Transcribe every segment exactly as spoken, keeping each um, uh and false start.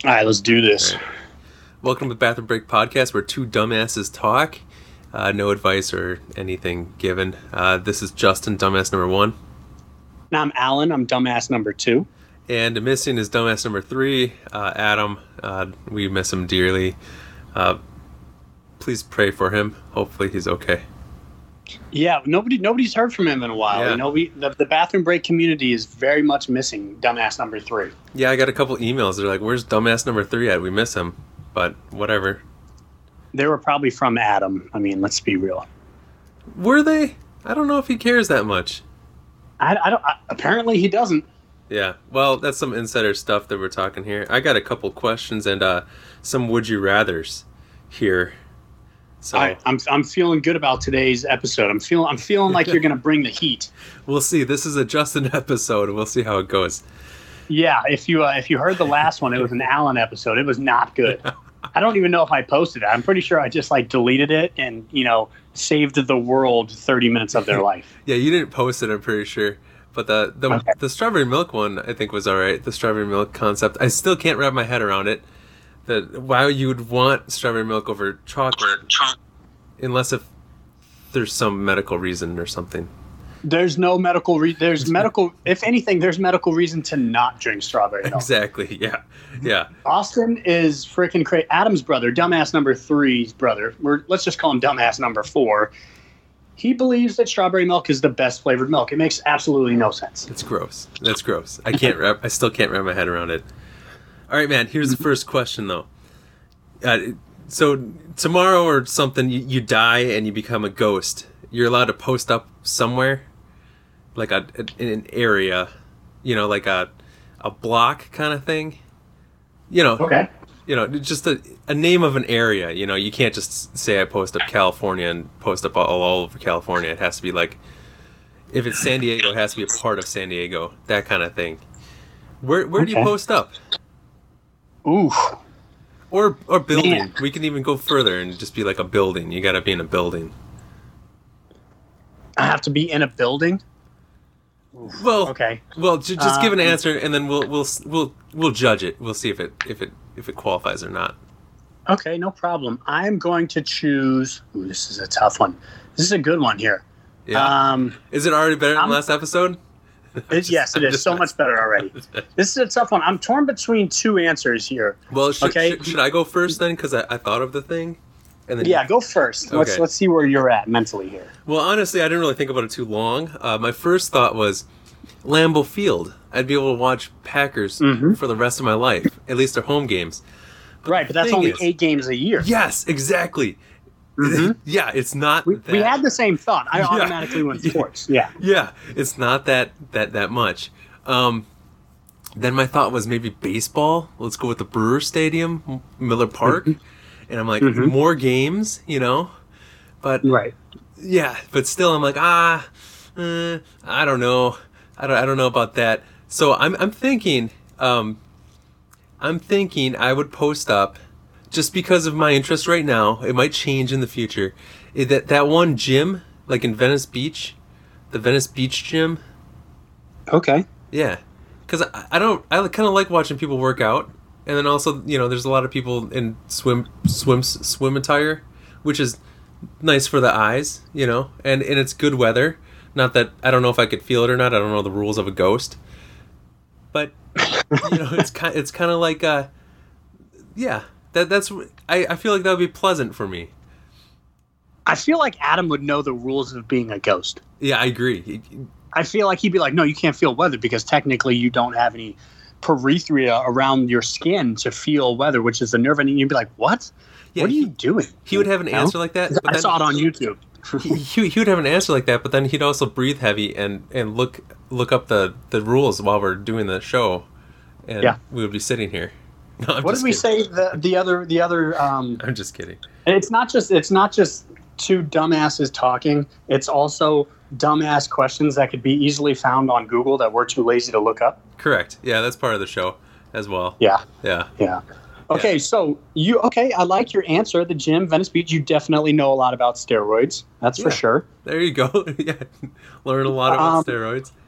All right, let's do this. Right. Welcome to the Bathroom Break Podcast, where two dumbasses talk. Uh, no advice or anything given. Uh, this is Justin, dumbass number one. Now I'm Alan. I'm dumbass number two. And missing is dumbass number three, uh, Adam. Uh, we miss him dearly. Uh, please pray for him. Hopefully he's okay. Yeah, nobody, nobody's heard from him in a while. Yeah. You know, we the, the Bathroom Break community is very much missing dumbass number three. Yeah, I got a couple emails. They're like, "Where's dumbass number three at? We miss him." But whatever. They were probably from Adam. I mean, let's be real. Were they? I don't know if he cares that much. I, I don't. I, apparently, he doesn't. Yeah, well, that's some insider stuff that we're talking here. I got a couple questions and uh, some would you rathers here. So I, I'm I'm feeling good about today's episode. I'm feeling I'm feeling like you're gonna bring the heat. We'll see. This is a Justin episode. We'll see how it goes. Yeah, if you uh, if you heard the last one, it was an Alan episode. It was not good. I don't even know if I posted it. I'm pretty sure I just like deleted it and you know saved the world thirty minutes of their life. Yeah, you didn't post it. I'm pretty sure. But the the, okay. the strawberry milk one, I think, was all right. The strawberry milk concept, I still can't wrap my head around it. That why you would want strawberry milk over chocolate, unless if there's some medical reason or something. There's no medical re- There's medical. If anything, there's medical reason to not drink strawberry milk. Exactly. Yeah. Yeah. Austin is freaking crazy. Adam's brother, dumbass number three's brother. We're, let's just call him dumbass number four. He believes that strawberry milk is the best flavored milk. It makes absolutely no sense. It's gross. That's gross. I can't wrap. I still can't wrap my head around it. All right, man. Here's the first question, though. Uh, so tomorrow or something, you, you die and you become a ghost. You're allowed to post up somewhere, like a in an area, you know, like a a block kind of thing. You know. Okay. You know, just a, a name of an area. You know, you can't just say I post up California and post up all, all over California. It has to be like, if it's San Diego, it has to be a part of San Diego. That kind of thing. Where where okay. do you post up? Ooh. Or or building. Man. We can even go further and just be like a building. You got to be in a building. I have to be in a building. Well, okay. Well, j- just give an um, answer, and then we'll we'll we'll we'll judge it. We'll see if it if it if it qualifies or not. Okay, no problem. I'm going to choose. Ooh, this is a tough one. This is a good one here. Yeah. Um, is it already better than I'm, last episode? It, just, yes, it I'm is so much better already. This is a tough one. I'm torn between two answers here. Well, should, okay. should, should I go first then? Because I, I thought of the thing. And then yeah, you... go first. Okay. Let's let's see where you're at mentally here. Well, honestly, I didn't really think about it too long. Uh, my first thought was Lambeau Field. I'd be able to watch Packers mm-hmm. for the rest of my life, at least their home games. But right, but that's only is, eight games a year. Yes, exactly. Mm-hmm. Yeah, it's not. We, that... we had the same thought. I yeah. automatically went sports. Yeah, yeah, it's not that that that much. Um, then my thought was maybe baseball. Let's go with the Brewer Stadium, Miller Park. Mm-hmm. And I'm like, mm-hmm. more games, you know? But, right. yeah, but still I'm like, ah, eh, I don't know. I don't I don't know about that. So I'm I'm thinking, um, I'm thinking I would post up, just because of my interest right now, it might change in the future, that, that one gym, like in Venice Beach, the Venice Beach gym. Okay. Yeah. Because I, I don't, I kind of like watching people work out. And then also, you know, there's a lot of people in swim swim swim attire, which is nice for the eyes, you know, and, and it's good weather. Not that I don't know if I could feel it or not. I don't know the rules of a ghost, but you know, it's kind it's kind of like, uh, yeah, that that's I, I feel like that would be pleasant for me. I feel like Adam would know the rules of being a ghost. Yeah, I agree. I feel like he'd be like, no, you can't feel weather because technically you don't have any perithria around your skin to feel weather, which is the nerve, and you'd be like, what? Yeah, what are he, you doing? He would have an you answer know? like that. But I then, saw it on YouTube. he, he, he would have an answer like that, but then he'd also breathe heavy and, and look look up the, the rules while we're doing the show, and yeah. we would be sitting here. No, I'm what just did we kidding. say? The the other the other. Um, I'm just kidding. It's not just it's not just two dumbasses talking. It's also dumbass questions that could be easily found on Google that we're too lazy to look up. Correct. Yeah, that's part of the show as well. Yeah. Yeah. Yeah. Okay, yeah. so you okay? I like your answer. The gym, Venice Beach. You definitely know a lot about steroids. That's yeah. for sure. There you go. Yeah, learn a lot about um, steroids.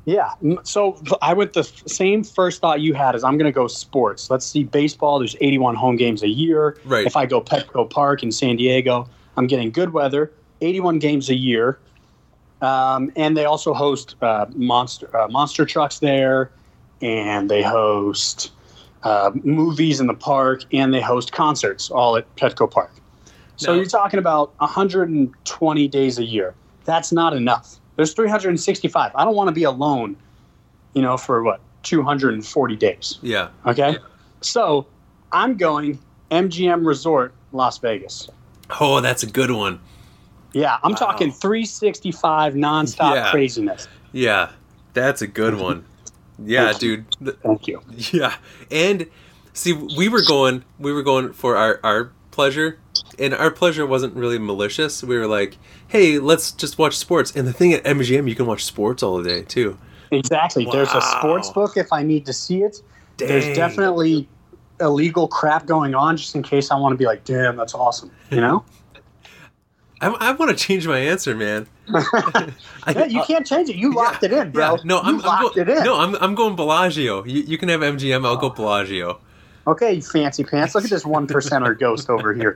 Yeah. m- So I went the f- same first thought you had is I'm going to go sports. Let's see baseball. There's eighty-one home games a year. Right. If I go Petco Park in San Diego, I'm getting good weather, eighty-one games a year. Um, and they also host uh, monster uh, monster trucks there, and they host uh, movies in the park, and they host concerts all at Petco Park. So Now- you're talking about one hundred twenty days a year. That's not enough. There's three hundred sixty-five. I don't want to be alone, you know, for what, two hundred forty days. Yeah. Okay. So I'm going M G M Resort, Las Vegas. Oh, that's a good one. Yeah, I'm Wow. talking three sixty-five nonstop Yeah. craziness. Yeah, that's a good one. Yeah, Thank you. dude. Th- Thank you. Yeah, and see, we were going, we were going for our our pleasure, and our pleasure wasn't really malicious. We were like, hey, let's just watch sports. And the thing at M G M, you can watch sports all day too. Exactly. There's a Wow. sports book if I need to see it. Dang. There's definitely illegal crap going on just in case I want to be like, damn, that's awesome. You know? I, I want to change my answer, man. I, Yeah, you can't change it. You locked it in, bro. Yeah, no, you I'm, I'm locked go- it in. No, I'm I'm going Bellagio. You, you can have M G M. I'll go Bellagio. Okay, you fancy pants. Look at this one percenter ghost over here.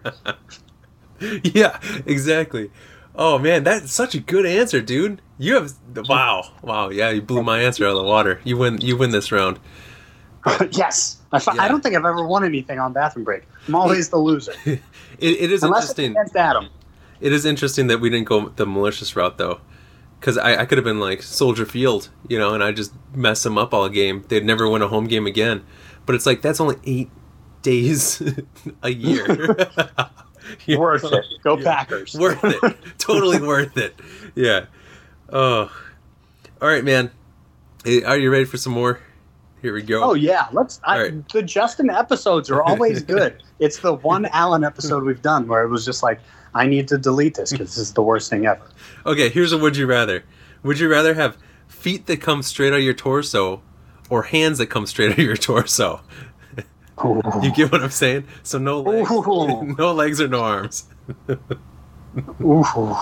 Yeah, exactly. Oh man, that's such a good answer, dude. You have wow, wow. Yeah, you blew my answer out of the water. You win. You win this round. Yes. I, fi- Yeah. I don't think I've ever won anything on Bathroom Break. I'm always the loser. It, it is Unless it's interesting. against Adam. It is interesting that we didn't go the malicious route though, because I, I could have been like Soldier Field, you know, and I just mess them up all game. They'd never win a home game again. But it's like that's only eight days a year. You Worth know? it. Go Yeah. Packers. Worth it. Totally worth it. Yeah. Oh. All right, man. Hey, are you ready for some more? Here we go. Oh yeah, let's. I, All right. The Justin episodes are always good. It's the one Allen episode we've done where it was just like, I need to delete this because this is the worst thing ever. Okay, here's a would you rather. Would you rather have feet that come straight out of your torso or hands that come straight out of your torso? You get what I'm saying? So no legs, Ooh. no legs or no arms. Ooh.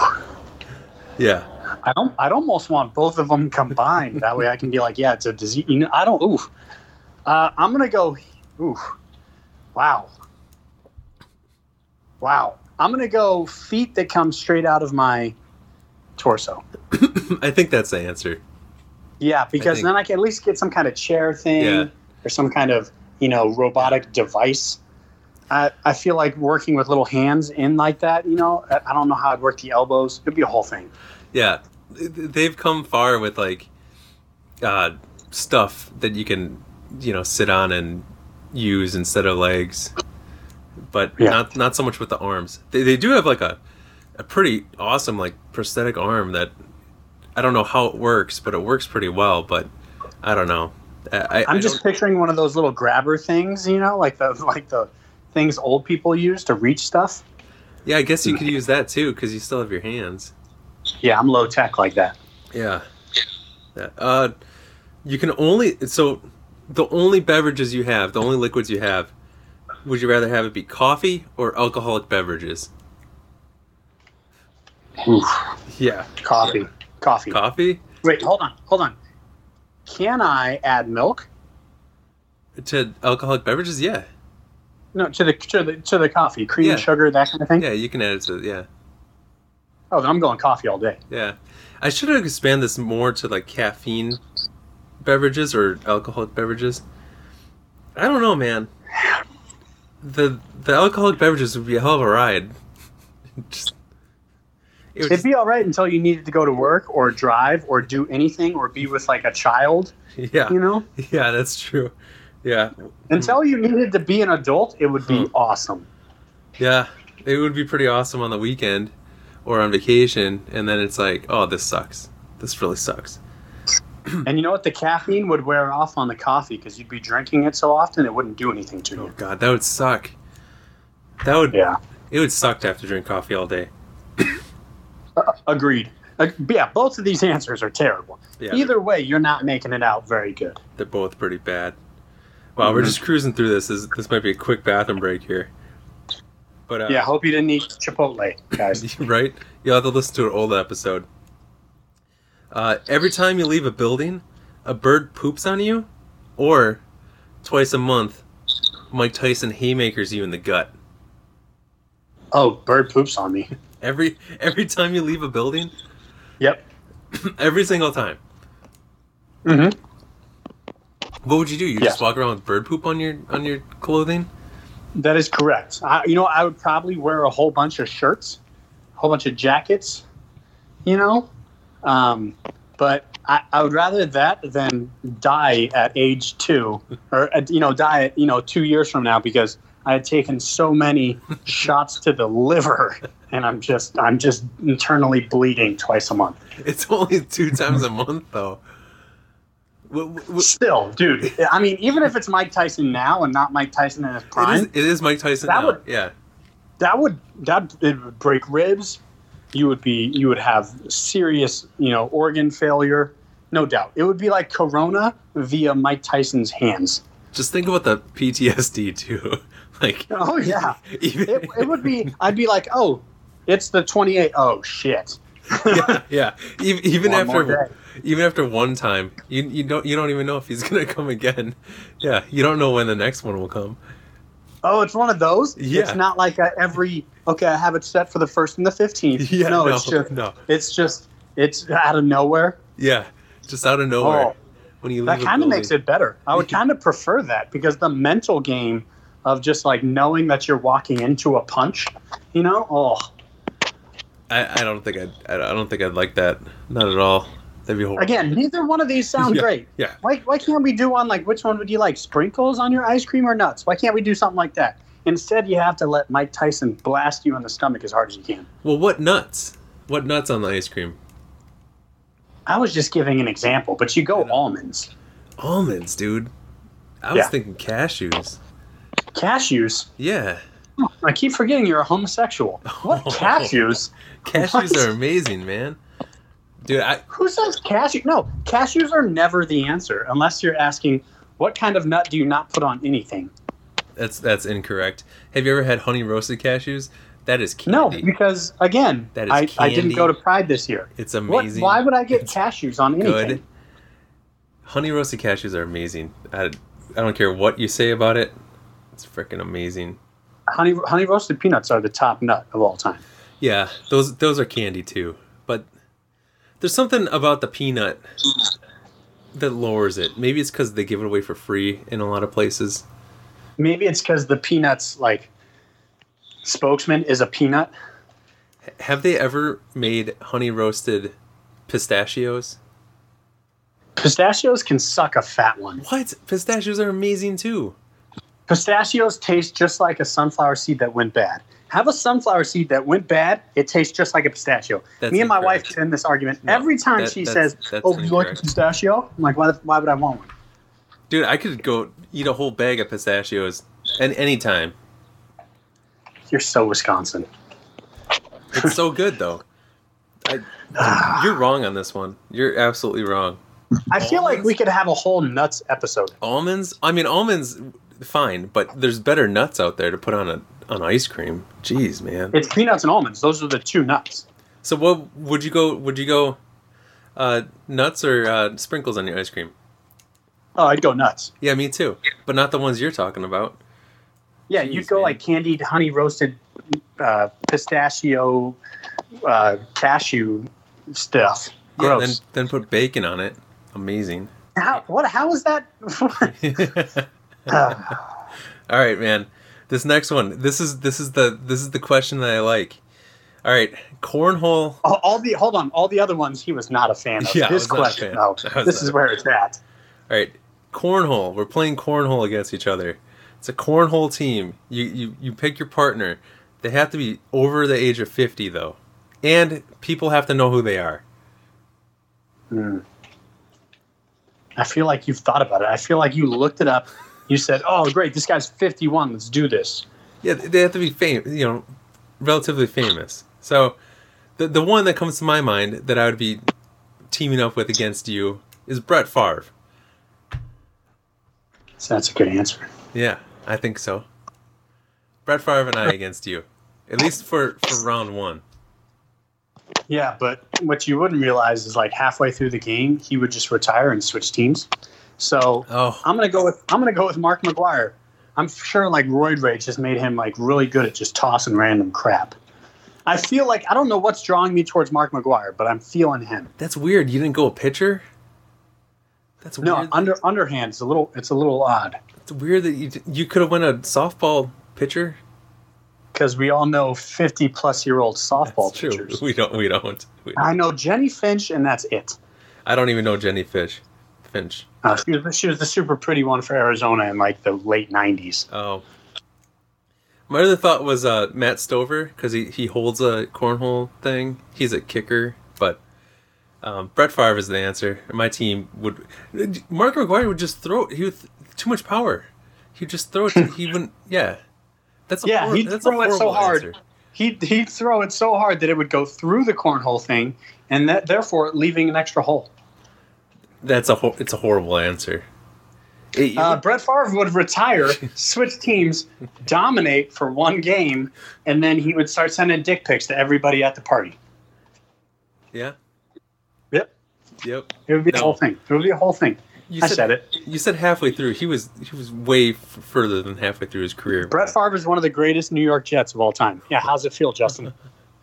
Yeah. I don't. I'd almost want both of them combined. That way, I can be like, yeah, it's a disease. You know, I don't. Ooh. Uh, I'm gonna go. Ooh. Wow. Wow. I'm gonna go feet that come straight out of my torso. I think that's the answer. Yeah, because think- then I can at least get some kind of chair thing Yeah. or some kind of, you know, robotic device. I, I feel like working with little hands in like that, you know, I, I don't know how I'd work the elbows. It'd be a whole thing. Yeah. They've come far with like uh, stuff that you can, you know, sit on and use instead of legs. But Yeah. not not so much with the arms. They they do have like a a pretty awesome like prosthetic arm that I don't know how it works, but it works pretty well. But I don't know. I, I'm I just don't- picturing one of those little grabber things, you know, like the like the things old people use to reach stuff. yeah. I guess you could use that too because you still have your hands. Yeah, I'm low tech like that. Yeah. Yeah. Uh, you can only so the only beverages you have, the only liquids you have. Would you rather have it be coffee or alcoholic beverages? Oof. Yeah. Coffee. Coffee. Coffee Wait, hold on. Hold on. Can I add milk? to alcoholic beverages? Yeah. No, to the to the to the coffee, cream, Yeah. sugar, that kind of thing. Yeah, you can add it to yeah. Oh, then I'm going coffee all day. Yeah. I should have expanded this more to like caffeine beverages or alcoholic beverages. I don't know, man. The the alcoholic beverages would be a hell of a ride. Just, it would It'd just- be all right until you needed to go to work or drive or do anything or be with like a child, yeah. you know? Yeah, that's true. Yeah. Until you needed to be an adult, it would be Hmm. awesome. Yeah. It would be pretty awesome on the weekend or on vacation, and then it's like, oh, this sucks. This really sucks. And you know what? The caffeine would wear off on the coffee because you'd be drinking it so often it wouldn't do anything to Oh you. god, that would suck. That would Yeah. It would suck to have to drink coffee all day. Agreed. Uh, yeah, both of these answers are terrible. Yeah. Either way, you're not making it out very good. They're both pretty bad. Wow, we're just cruising through this. This, this might be a quick bathroom break here. But uh, Yeah, hope you didn't eat Chipotle, guys. right? You'll have to listen to an old episode. Uh, every time you leave a building, a bird poops on you, or twice a month, Mike Tyson haymakers you in the gut. Oh, bird poops on me. Every every time you leave a building? Yep. Every single time. Mm-hmm. What would you do? You Yeah. just walk around with bird poop on your on your clothing? That is correct. I, you know, I would probably wear a whole bunch of shirts, a whole bunch of jackets, you know? Um, but I, I would rather that than die at age two, or, uh, you know, die at, you know, two years from now because I had taken so many shots to the liver and I'm just, I'm just internally bleeding twice a month. It's only two times a month, though. What, what, Still, dude, I mean, even if it's Mike Tyson now and not Mike Tyson in his it, prime, is, it is Mike Tyson That now. would- yeah. that would that it would break ribs. You would be you would have serious, you know, organ failure, no doubt. It would be like Corona via Mike Tyson's hands. Just think about the P T S D, too. Like, Oh yeah, even, it, it would be. I'd be like, oh, it's the twenty-eight. Oh shit. yeah, yeah. Even, even One more after day. even after one time, you you don't you don't even know if he's gonna come again. Yeah, you don't know when the next one will come. Oh, it's one of those. Yeah. It's not like a, every. Okay, I have it set for the first and the fifteenth. Yeah, no, no, it's just no. It's just it's out of nowhere. Yeah, just out of nowhere Oh, when you leave. that a kind of building. makes it better. I would kind of prefer that because the mental game of just like knowing that you're walking into a punch, you know, oh, I, I don't think I'd I don't think I'd like that. Not at all. That'd be horrible. again, neither one of these sound Yeah, great. yeah. Why, why can't we do one like which one would you like, sprinkles on your ice cream or nuts? Why can't we do something like that? Instead, you have to let Mike Tyson blast you in the stomach as hard as you can. Well, what nuts? What nuts on the ice cream? I was just giving an example, but you go almonds, Almonds, dude. I was Yeah. thinking cashews. cashews. Yeah, I keep forgetting you're a homosexual. What cashews? cashews What? are amazing, man. Dude, I Who says cashew? No, cashews are never the answer unless you're asking what kind of nut do you not put on anything. that's that's incorrect. Have you ever had honey roasted cashews? That is No, candy. because again, That is I, I didn't candy. go to Pride this year. It's What, amazing. why would I get It's cashews on anything? good. Honey roasted cashews are amazing. I, I don't care what you say about it. It's freaking amazing. Honey honey roasted peanuts are the top nut of all time. Yeah, those those are candy too. But there's something about the peanut that lowers it. Maybe it's because they give it away for free in a lot of places. Maybe it's because the peanuts like spokesman is a peanut. Have they ever made honey roasted pistachios? Pistachios can suck a fat one. What? Pistachios are amazing too. Pistachios taste just like a sunflower seed that went bad. Have a sunflower seed that went bad, it tastes just like a pistachio. That's Me and my wife incorrect. get in this argument No, every time that- she that's- says, that's "Oh, do you like a incorrect. pistachio?" I'm like, "Why? The, why would I want one?" Dude, I could go eat a whole bag of pistachios any anytime. You're so Wisconsin. It's so good though. I, you're wrong on this one. You're absolutely wrong. I feel like Almonds? we could have a whole nuts episode. Almonds? I mean, almonds, fine, but there's better nuts out there to put on a on ice cream. Jeez, man. It's peanuts and almonds. Those are the two nuts. So, what would you go? Would you go uh, nuts or uh, sprinkles on your ice cream? Oh, I'd go nuts. Yeah, me too. But not the ones you're talking about. Yeah, Jeez, you'd go man. like candied honey roasted uh, pistachio uh, cashew stuff. Yeah, Gross. then then put bacon on it. Amazing. how, what? How is that? Uh, All right, man. This next one. This is this is the this is the question that I like. All right, cornhole. all, all the hold on, all the other ones he was not a fan of. Yeah, I this was not a question, fan. though, I was this not is a where it's at. All right, cornhole. We're playing cornhole against each other. It's a cornhole team. You you you pick your partner. They have to be over the age of fifty though, and people have to know who they are. Hmm. I feel like you've thought about it. I feel like you looked it up. You said, "Oh, great, this guy's fifty-one. Let's do this." Yeah, they have to be famous. You know, relatively famous. So, the the one that comes to my mind that I would be teaming up with against you is Brett Favre. So that's a good answer. Yeah, I think so. Brett Favre and I against you, at least for for round one. Yeah, but what you wouldn't realize is like halfway through the game, he would just retire and switch teams. So Oh. I'm gonna go with I'm gonna go with Mark McGwire. I'm sure like roid rage just made him like really good at just tossing random crap. I feel like I don't know what's drawing me towards Mark McGwire, but I'm feeling him. That's weird. You didn't go a pitcher? That's weird. No, under underhand. It's a little it's a little odd It's weird that you you could have won a softball pitcher. because we all know fifty plus year old softball That's true. pitchers. We don't. We don't. We don't. I know Jenny Finch, and that's it. I don't even know Jenny Fish. Finch. Uh, she, was, she was the super pretty one for Arizona in like the late nineties. Oh. My other thought was uh, Matt Stover, because he, he holds a cornhole thing. He's a kicker, but um, Brett Favre is the answer. My team would... Mark McGwire would just throw it. He would... Too much power. He'd just throw it. To, he wouldn't... Yeah. That's a Yeah, hor- he'd that's throw a it so horrible hard. answer. He'd, he'd throw it so hard that it would go through the cornhole thing, and that therefore leaving an extra hole. That's a... Ho- it's a horrible answer. It- Uh, Brett Favre would retire, switch teams, dominate for one game, and then he would start sending dick pics to everybody at the party. yeah? Yep. Yep. It would be No. the whole thing. It would be a whole thing. You I said it. You said halfway through. He was he was way f- further than halfway through his career. Brett Favre is one of the greatest New York Jets of all time. Yeah, how's it feel, Justin?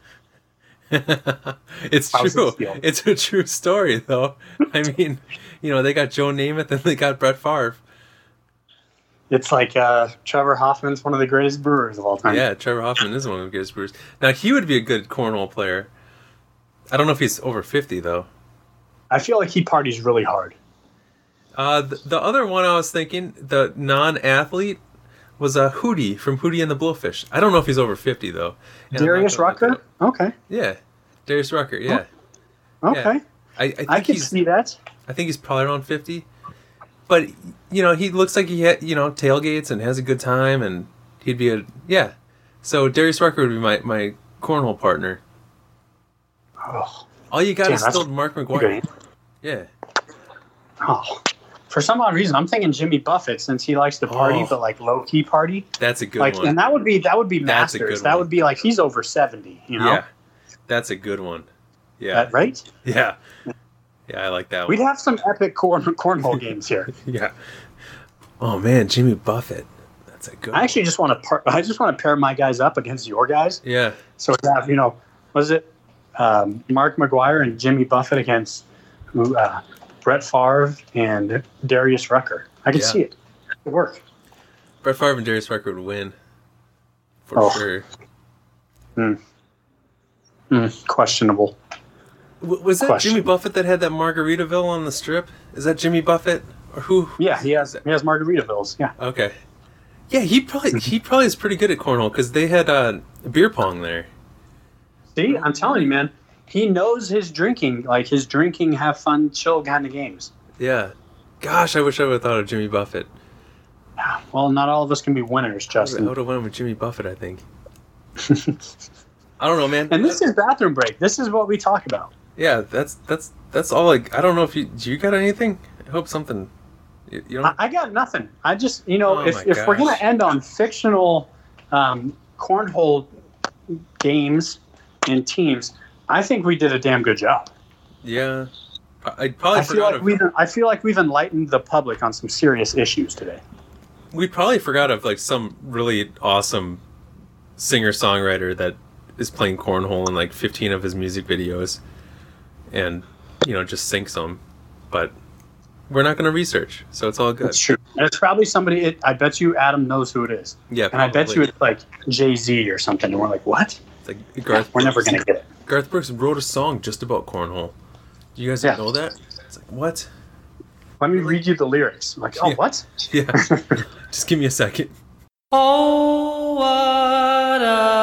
It's How's true. it feel? It's a true story, though. I mean, you know, they got Joe Namath and they got Brett Favre. It's like uh, Trevor Hoffman's one of the greatest brewers of all time. Yeah, Trevor Hoffman is one of the greatest brewers. Now, he would be a good cornhole player. I don't know if he's over fifty, though. I feel like he parties really hard. Uh, the, the other one I was thinking, the non-athlete, was uh, Hootie from Hootie and the Blowfish. I don't know if he's over fifty, though. And I'm not Darius gonna look it Rucker? up. Okay. Yeah, Darius Rucker, yeah. Okay. Yeah. I, I think I can he's see that. I think he's probably around fifty. But, you know, he looks like he, ha- you know, tailgates and has a good time, and he'd be a, yeah. So Darius Rucker would be my, my cornhole partner. Oh, All you got Damn, is that's still Mark good. McGwire. Yeah. Oh. For some odd reason, I'm thinking Jimmy Buffett since he likes to party, Oh. but like low key party. That's a good Like, one. and that would be that would be That's a Masters. good That one. would be like he's over seventy. You know, Yeah. That's a good one. Yeah. That- right? Yeah. Yeah, I like that We'd one. have some epic corn cornhole games here. Yeah. Oh, man, Jimmy Buffett. That's a good I actually just want to par- I just want to pair my guys up against your guys. one. Yeah. So we have, you know, was it um, Mark McGwire and Jimmy Buffett against uh, Brett Favre and Darius Rucker. I could Yeah. see it. It would work. Brett Favre and Darius Rucker would win. For Oh. sure. Mm, questionable. W- was that Question. Jimmy Buffett that had that Margaritaville on the strip? Is that Jimmy Buffett? Or who? Yeah, he has he has Margaritavilles. Yeah. Okay. Yeah, he probably he probably is pretty good at cornhole because they had uh, beer pong there. See, I'm telling you, man, he knows his drinking, like his drinking, have fun, chill kind of games. Yeah. Gosh, I wish I would have thought of Jimmy Buffett. Well, not all of us can be winners, I Justin. would have went with Jimmy Buffett, I think. I don't know, man. And this is bathroom break. This is what we talk about. Yeah, that's that's that's all. Like, I don't know if you do. You got anything? I hope something. You, you I, don't. I got nothing. I just, you know, Oh if, my if we're going gosh. to end on fictional um, cornhole games and teams, I think we did a damn good job. Yeah. I I'd probably I feel forgot like of. we've I feel like we've enlightened the public on some serious issues today. We probably forgot of like some really awesome singer songwriter that is playing cornhole in like fifteen of his music videos, and you know just syncs them, but we're not going to research, so it's all good. It's true. And it's probably somebody. It, I bet you Adam knows who it is. Yeah, And I bet probably. you it's like Jay-Z or something. And we're like, what? It's like Garth. We're never Brooks. going to get it. Garth Brooks wrote a song just about cornhole. Do you guys Yeah. know that? It's like what? Let me read you the lyrics. I'm like, oh, Yeah. what? Yeah, just give me a second. Oh, what a